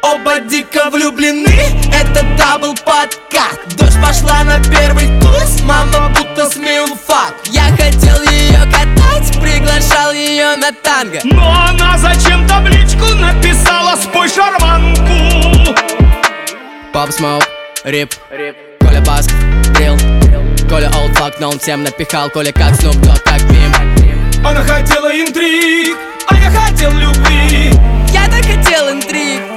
Оба дико влюблены, это дабл подкат. Дождь пошла на первый туз, мама будто с милфак. Я хотел ее катать, приглашал ее на танго, но она зачем табличку написала: спой шарманку. Pop Smoke, Рип, Коля Баск, Дрил, Коля олдфак, но он всем напихал. Коля как Snoop Dogg, как мим. Она хотела интриг, а я хотел любви. Я так хотел интриг,